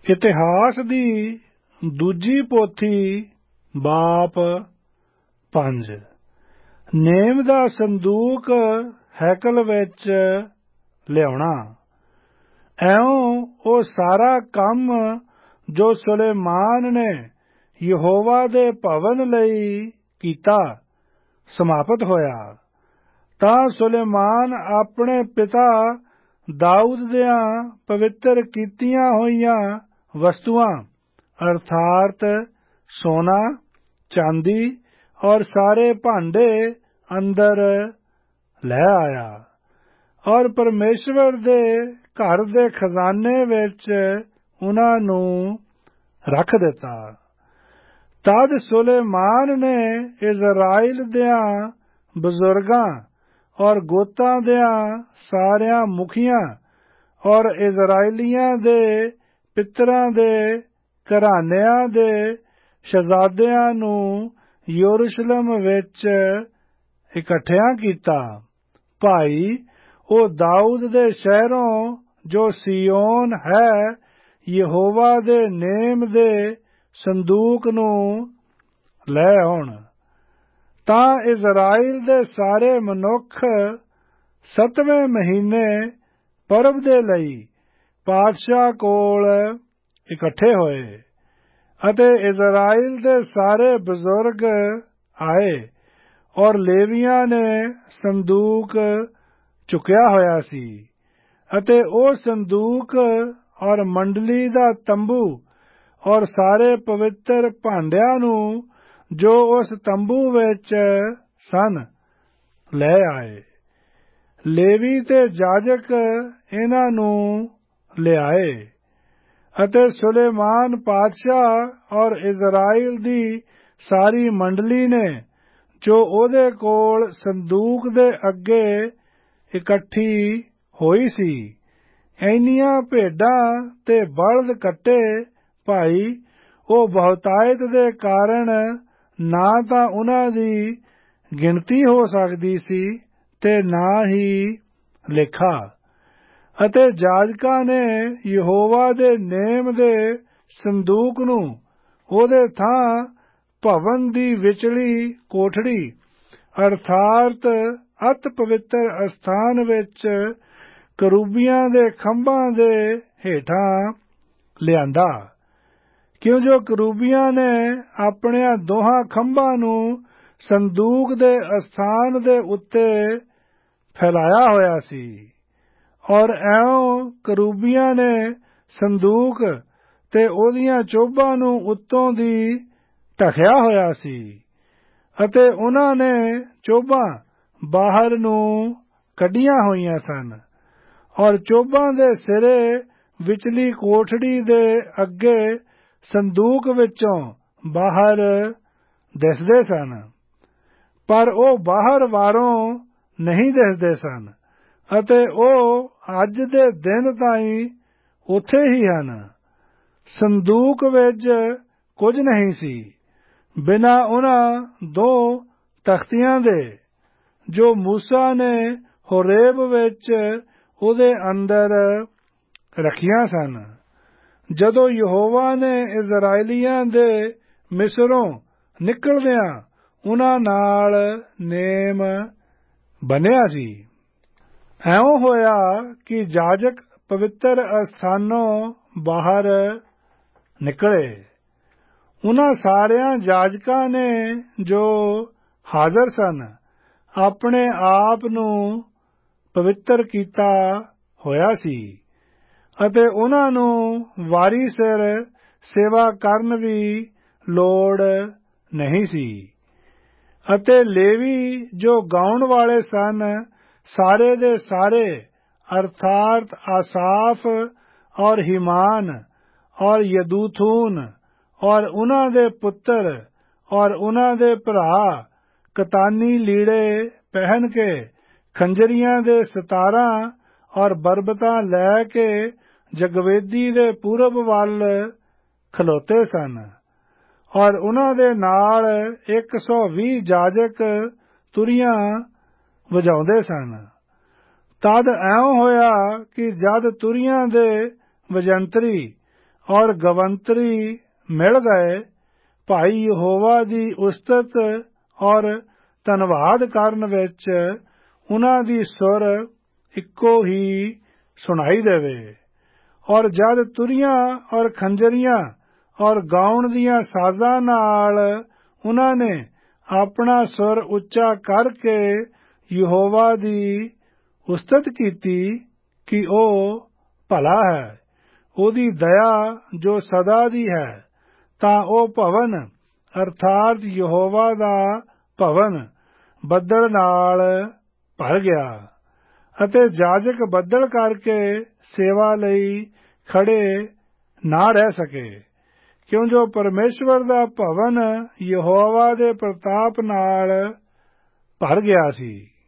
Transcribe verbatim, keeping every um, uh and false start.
ਇਤਿਹਾਸ ਦੀ ਦੂਜੀ ਪੋਥੀ ਬਾਪ ਪੰਜ। ਨੇਮ ਦਾ ਸੰਦੂਕ ਹੈਕਲ ਵਿੱਚ ਲਿਆਉਣਾ। ਐਉਂ ਉਹ ਸਾਰਾ ਕੰਮ ਜੋ ਸੁਲੇਮਾਨ ਨੇ ਯਹੋਵਾ ਦੇ ਭਵਨ ਲਈ ਕੀਤਾ ਸਮਾਪਤ ਹੋਇਆ। ਤਾਂ ਸੁਲੇਮਾਨ ਆਪਣੇ ਪਿਤਾ ਦਾਊਦ ਦੀਆਂ ਪਵਿੱਤਰ ਕੀਤੀਆਂ ਹੋਈਆਂ ਵਸਤੂਆਂ ਅਰਥਾਤ ਸੋਨਾ, ਚਾਂਦੀ ਔਰ ਸਾਰੇ ਭਾਂਡੇ ਅੰਦਰ ਲੈ ਆਇਆ ਔਰ ਪਰਮੇਸ਼ਵਰ ਦੇ ਘਰ ਦੇ ਖਜ਼ਾਨੇ ਵਿੱਚ ਉਹਨਾਂ ਨੂੰ ਰੱਖ ਦਿੱਤਾ। ਤਦ ਸੁਲੇਮਾਨ ਨੇ ਇਜ਼ਰਾਈਲ ਦਿਆਂ ਬਜ਼ੁਰਗਾਂ ਔਰ ਗੋਤਾਂ ਦਿਆਂ ਸਾਰਿਆਂ ਮੁਖੀਆਂ ਔਰ ਇਜ਼ਰਾਈਲੀਆਂ ਦੇ ਪਿਤਰਾਂ ਦੇ ਘਰਾਨਿਆਂ ਦੇ ਸ਼ਹਿਜ਼ਾਦਿਆਂ ਨੂੰ ਯਰੂਸ਼ਲਮ ਵਿੱਚ ਇਕੱਠਿਆਂ ਕੀਤਾ। ਭਾਈ ਉਹ ਦਾਊਦ ਦੇ ਸ਼ਹਿਰੋਂ ਜੋ ਸਿਯੋਨ ਹੈ ਯਹੋਵਾ ਦੇ ਨੇਮ ਦੇ ਸੰਦੂਕ ਨੂੰ ਲੈ ਆਉਣ। ਤਾਂ ਇਜ਼ਰਾਈਲ ਦੇ ਸਾਰੇ ਮਨੁੱਖ ਸੱਤਵੇਂ ਮਹੀਨੇ ਪਰਬ ਦੇ ਲਈ ਪਾਤਸ਼ਾਹ ਕੋਲ ਇਕੱਠੇ ਹੋਏ ਅਤੇ ਇਜ਼ਰਾਈਲ ਦੇ ਸਾਰੇ ਬਜ਼ੁਰਗ ਆਏ ਔਰ ਲੇਵੀਆਂ ਨੇ ਸੰਦੂਕ ਚੁੱਕਿਆ ਹੋਇਆ ਸੀ ਅਤੇ ਉਹ ਸੰਦੂਕ ਔਰ ਮੰਡਲੀ ਦਾ ਤੰਬੂ ਔਰ ਸਾਰੇ ਪਵਿੱਤਰ ਭਾਂਡਿਆਂ ਨੂੰ ਜੋ ਉਸ ਤੰਬੂ ਵਿੱਚ ਸਨ ਲੈ ਆਏ। ਲੇਵੀ ਤੇ ਜਾਜਕ ਇਹਨਾਂ ਨੂੰ ਲਿਆਏ ਅਤੇ ਸੁਲੇਮਾਨ ਪਾਤਸ਼ਾਹ ਔਰ ਇਜ਼ਰਾਈਲ ਦੀ ਸਾਰੀ ਮੰਡਲੀ ਨੇ ਜੋ ਉਹਦੇ ਕੋਲ ਸੰਦੂਕ ਦੇ ਅੱਗੇ ਇਕੱਠੀ ਹੋਈ ਸੀ ਇੰਨੀਆਂ ਭੇਡਾਂ ਤੇ ਬਲਦ ਕੱਟੇ। ਭਾਈ ਉਹ ਬਹੁਤਾਇਤ ਦੇ ਕਾਰਨ ਨਾ ਤਾਂ ਉਹਨਾਂ ਦੀ ਗਿਣਤੀ ਹੋ ਸਕਦੀ ਸੀ ਤੇ ਨਾ ਹੀ ਲੇਖਾ। ਅਤੇ ਜਾਜਕਾਂ ਨੇ ਯਹੋਵਾ ਦੇ ਨੇਮ ਦੇ ਸੰਦੂਕ ਨੂੰ ਉਹਦੇ ਥਾਂ ਭਵਨ ਦੀ ਵਿਚਲੀ ਕੋਠੜੀ ਅਰਥਾਤ ਅਤ ਪਵਿੱਤਰ ਅਸਥਾਨ ਵਿੱਚ ਕਰੂਬੀਆਂ ਦੇ ਖੰਭਾਂ ਦੇ ਹੇਠਾਂ ਲਿਆਂਦਾ, ਕਿਉਂ ਜੋ ਕਰੂਬੀਆਂ ਨੇ ਆਪਣਿਆਂ ਦੋਹਾਂ ਖੰਭਾਂ ਨੂੰ ਸੰਦੂਕ ਦੇ ਅਸਥਾਨ ਦੇ ਉੱਤੇ ਫੈਲਾਇਆ ਹੋਇਆ ਸੀ ਔਰ ਐਉਂ ਕਰੂਬੀਆਂ ਨੇ ਸੰਦੂਕ ਤੇ ਉਹਦੀਆਂ ਚੋਭਾਂ ਨੂੰ ਉੱਤੋਂ ਦੀ ਢਕਿਆ ਹੋਇਆ ਸੀ ਅਤੇ ਉਹਨਾਂ ਨੇ ਚੋਭਾਂ ਬਾਹਰ ਨੂੰ ਕੱਢੀਆਂ ਹੋਈਆਂ ਸਨ ਔਰ ਚੋਭਾਂ ਦੇ ਸਿਰੇ ਵਿਚਲੀ ਕੋਠੜੀ ਦੇ ਅੱਗੇ ਸੰਦੂਕ ਵਿੱਚੋਂ ਬਾਹਰ ਦਿਸਦੇ ਸਨ, ਪਰ ਉਹ ਬਾਹਰ ਵਾਰੋਂ ਨਹੀਂ ਦਿਸਦੇ ਸਨ ਅਤੇ ਉਹ ਅੱਜ ਦੇ ਦਿਨ ਤਾਈਂ ਉੱਥੇ ਹੀ ਹਨ। ਸੰਦੂਕ ਵਿੱਚ ਕੁਝ ਨਹੀਂ ਸੀ ਬਿਨਾਂ ਉਹਨਾਂ ਦੋ ਤਖਤੀਆਂ ਦੇ ਜੋ ਮੂਸਾ ਨੇ ਹੋਰੇਬ ਵਿੱਚ ਉਹਦੇ ਅੰਦਰ ਰੱਖੀਆਂ ਸਨ ਜਦੋਂ ਯਹੋਵਾ ਨੇ ਇਜ਼ਰਾਈਲੀਆਂ ਦੇ ਮਿਸਰੋਂ ਨਿਕਲਦਿਆਂ ਉਹਨਾਂ ਨਾਲ ਨੇਮ ਬੰਨਿਆ ਸੀ। ਐਉਂ ਹੋਇਆ ਕਿ ਜਾਜਕ ਪਵਿੱਤਰ ਅਸਥਾਨੋਂ ਬਾਹਰ ਨਿਕਲੇ। ਉਹਨਾਂ ਸਾਰਿਆਂ ਜਾਜਕਾਂ ਨੇ ਜੋ ਹਾਜ਼ਰ ਸਨ ਆਪਣੇ ਆਪ ਨੂੰ ਪਵਿੱਤਰ ਕੀਤਾ ਹੋਇਆ ਸੀ ਅਤੇ ਉਹਨਾਂ ਨੂੰ ਵਾਰੀ ਸਿਰ ਸੇਵਾ ਕਰਨ ਵੀ ਲੋੜ ਨਹੀਂ ਸੀ। ਅਤੇ ਲੇਵੀ ਜੋ ਗਾਉਣ ਵਾਲੇ ਸਨ ਸਾਰੇ ਦੇ ਸਾਰੇ ਅਰਥਾਤ ਆਸਾਫ ਔਰ ਹੀਮਾਨ ਔਰ ਯਦੂਥੂਨ ਔਰ ਉਹਨਾਂ ਦੇ ਪੁੱਤਰ ਔਰ ਉਹਨਾਂ ਦੇ ਭਰਾ ਕਤਾਨੀ ਲੀੜੇ ਪਹਿਨ ਕੇ ਖੰਜਰੀਆਂ ਦੇ ਸਤਾਰਾਂ ਔਰ ਬਰਬਤਾਂ ਲੈ ਕੇ ਜਗਵੇਦੀ ਦੇ ਪੂਰਬ ਵੱਲ ਖਲੋਤੇ ਸਨ ਔਰ ਉਹਨਾਂ ਦੇ ਨਾਲ ਇੱਕ ਸੌ ਵੀਹ ਜਾਜਕ ਤੁਰੀਆਂ ਵਜਾਉਂਦੇ ਸਨ। ਤਦ ਐਉਂ ਹੋਇਆ ਕਿ ਜਦ ਤੁਰੀਆਂ ਦੇ ਵਜੰਤਰੀ ਔਰ ਗਵੰਤਰੀ ਮਿਲ ਗਏ। ਭਾਈ ਯਹੋਵਾ ਦੀ ਉਸਤਤ ਔਰ ਧੰਨਵਾਦ ਕਰਨ ਵਿੱਚ ਉਹਨਾਂ ਦੀ ਸੁਰ ਇੱਕੋ ਹੀ ਸੁਣਾਈ ਦੇਵੇ। ਔਰ ਜਦ ਤੁਰੀਆਂ ਔਰ ਖੰਜਰੀਆਂ ਔਰ ਗਾਉਣ ਦੀਆਂ ਸਾਜ਼ਾਂ ਨਾਲ ਉਹਨਾਂ ਨੇ ਆਪਣਾ ਸੁਰ ਉੱਚਾ ਕਰਕੇ ਯਹੋਵਾ ਦੀ ਉਸਤਤ ਕੀਤੀ ਕਿ ਉਹ ਭਲਾ ਹੈ, ਉਹਦੀ ਦਇਆ ਜੋ ਸਦਾ ਦੀ ਹੈ, ਤਾਂ ਉਹ ਭਵਨ ਅਰਥਾਤ ਯਹੋਵਾ ਦਾ ਭਵਨ ਬੱਦਲ ਨਾਲ ਭਰ ਗਿਆ ਅਤੇ ਜਾਜਕ ਬੱਦਲ ਕਰਕੇ ਸੇਵਾ ਲਈ ਖੜੇ ਨਾ ਰਹਿ ਸਕੇ, ਕਿਉਂ ਜੋ ਪਰਮੇਸ਼ਵਰ ਦਾ ਭਵਨ ਯਹੋਵਾ ਦੇ ਪ੍ਰਤਾਪ ਨਾਲ ਭਰ ਗਿਆ ਸੀ।